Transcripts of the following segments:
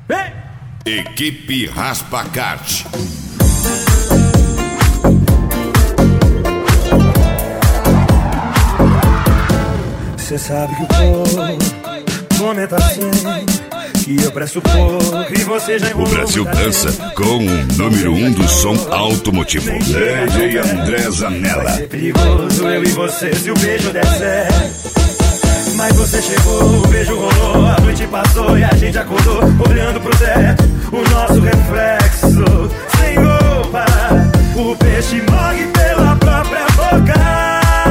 Equipe Raspa Kart. Cê sabe que o povo comenta assim, que eu presto pouco e você já enrolou. O Brasil dança com o número 1 do som automotivo, DJ André Zanella. Vai ser perigoso eu e você se o beijo der certo. Mas você chegou, o beijo rolou, a noite passou e a gente acordou olhando pro teto, o nosso reflexo sem roupa. O peixe morre pela própria boca.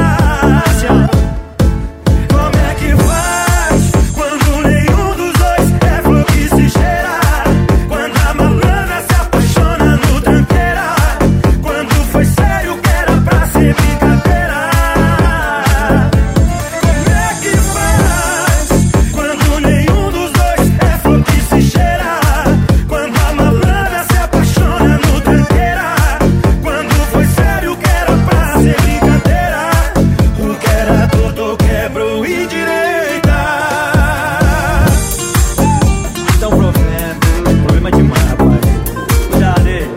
Como é que faz quando nenhum dos dois é flor que se cheira? Quando a malandra se apaixona no tranqueira? Quando foi sério que era pra ser brincadeira? Como é que faz quando nenhum dos dois é flor que se cheira? Quando a malandra se apaixona no tranqueira? Quando foi sério que era pra ser brincadeira? O que era torto quebrou e direita. Isso é um problema demais, rapaz. Cuidado dele.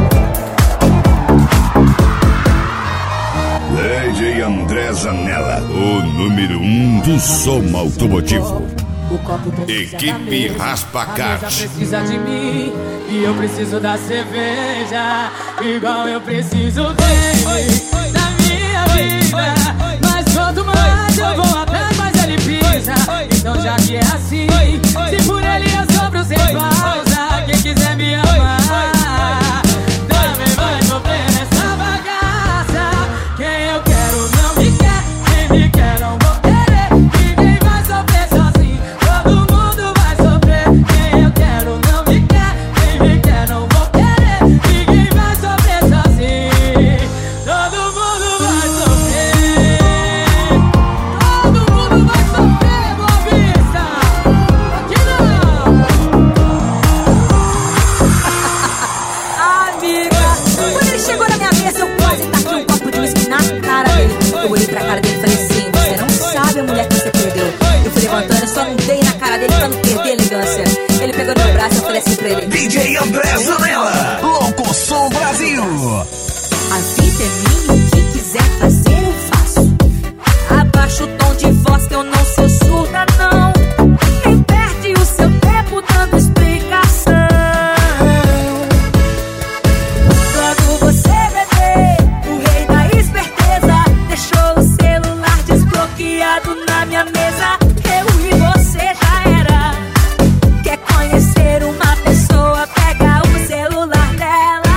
DJ André Zanella, o número 1 do som automotivo. Equipe Raspa Kart. Precisa de mim e eu preciso da cerveja, igual eu preciso dele na minha vida. Mas quanto mais eu vou atrás, mais ele pisa. Então já que é assim, se por ele eu sobro sem pausa, quem quiser me amar também vai sofrer nessa bagaça. Quem eu quero não me quer, quem me quer não vou querer. Ninguém vai sofrer sozinho, todo mundo vai sofrer. Quem eu quero não me quer, quem me quer não vou querer. Ninguém vai sofrer sozinho, todo mundo vai sofrer. Todo mundo vai sofrer, Boa Vista. Aqui não. Amiga, quando ele chegou na minha mesa, eu quase taquei um copo de uísque na cara dele. Eu olhei pra cara dele e falei assim: você não sabe a mulher que você perdeu. Eu fui levantando, eu só não dei na cara dele pra não perder a elegância. Ele pegou no meu braço e eu falei assim pra ele: DJ André Zanella, Louco Som Brasil. a vida é minha, o que quiser fazer eu faço. Abaixa o tom de voz que eu não sou surda não. Nem perde o seu tempo dando explicação. Logo você, bebê, o rei da esperteza, deixou o celular desbloqueado na minha mesa. Eu e você já era. Quer conhecer uma pessoa, pega o celular dela.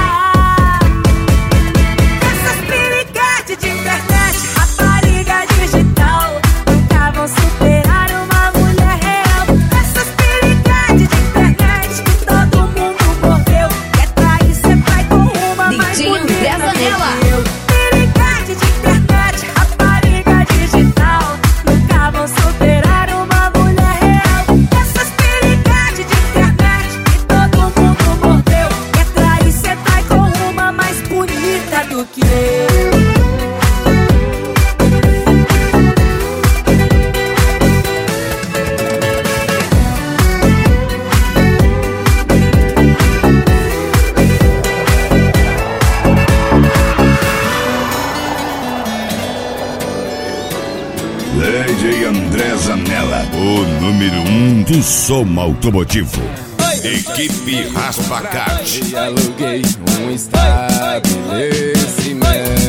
Essas piriguetes de internet, rapariga digital, nunca vão superar uma mulher real. Essas piriguetes de internet que todo mundo mordeu. Quer trair, cê vai com uma mais DJ bonita André Zanella. que eu. Piriguete de internet, rapariga digital, nunca vão superar uma mulher real. Essas piriguetes de internet que todo mundo mordeu. Quer trair, cê vai com uma mais bonita do que eu. DJ André Zanella, o número 1 do som automotivo. Equipe Raspa Kart. E aluguei um estabelecimento.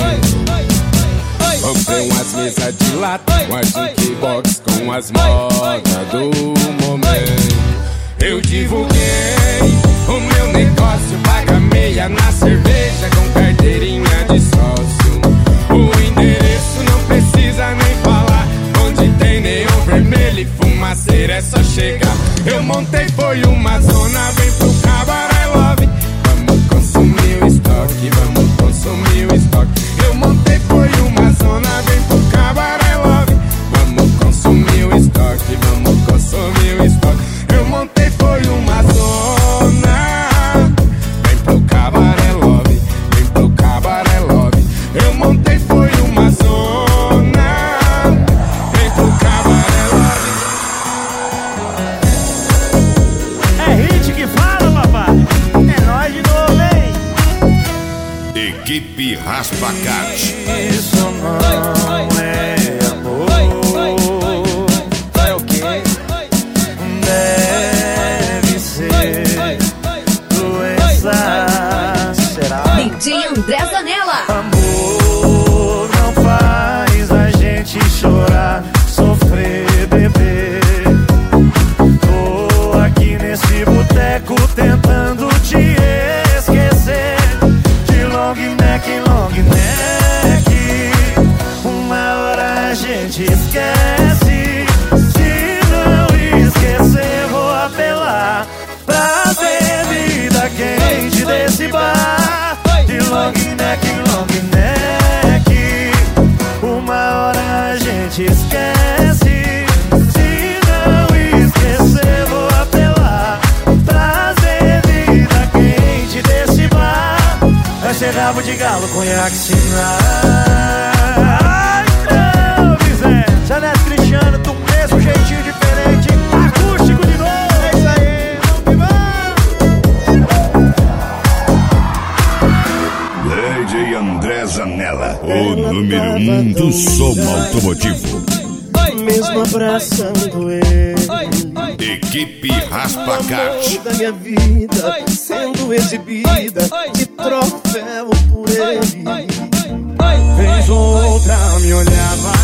Comprei umas mesas de lata, uma jukebox com as modas do momento. Eu divulguei o meu negócio, paga meia na cerveja com carteirinha de sócio. O endereço não precisa nem falar, onde tem neon vermelho e fumaceira é só chegar. Eu montei foi uma zona, vem pro Cabaré Love. Vamos consumir o estoque, vamos consumir o estoque. Eu montei foi uma zona, vem pro Cabaré Love. Vamos consumir o estoque, vamos consumir o estoque. Eu montei foi uma zona, vem pro Cabaré Love, vem pro Cabaré Love. Eu montei foi uma zona, vem pro Cabaré Love. É hit que Equipe Raspa Kart. Isso não é amor. É o quê? Deve ser doença. Será? DJ André Zanella. Amor não faz a gente chorar, sofrer, beber. Tô aqui nesse boteco tentando te esquecer. De long neck, uma hora a gente esquece. Se não esquecer, vou apelar pra bebida quente desse bar. De long neck, uma hora a gente esquece. Se não esquecer, vou apelar pra bebida quente desse bar. Vai ser rabo de galo, conhaque, sinal. Ai, não, Bizé. Janete Cristiano, do mesmo jeitinho diferente. Acústico de novo. É isso aí, vamos que vamos. DJ André Zanella, o número 1 do som automotivo. Mesmo abraçando ele, Equipe Raspa Kart. da minha vida sendo exibida de troféu por ele. Vez outra me olhava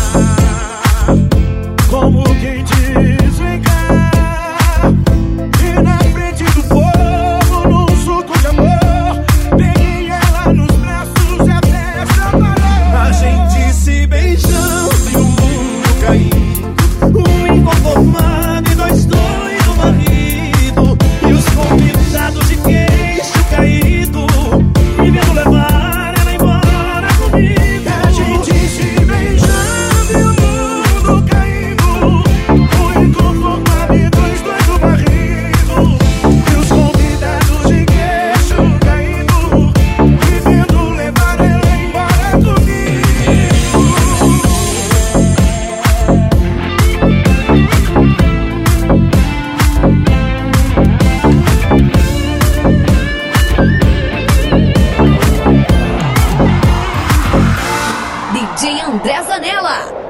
como quem diz vem cá. E na frente do fogo, num suco de amor, peguei ela nos braços e até separou. A gente se beijando e o mundo caindo, um inconformado e nós dois no marido. E os convidados de queixo caído me vendo levar ela embora comigo. A gente se beijando e o mundo caindo, um inconformado e nós dois no marido. E os convidados de queixo caído me vendo levar ela embora comigo. DJ André Zanella.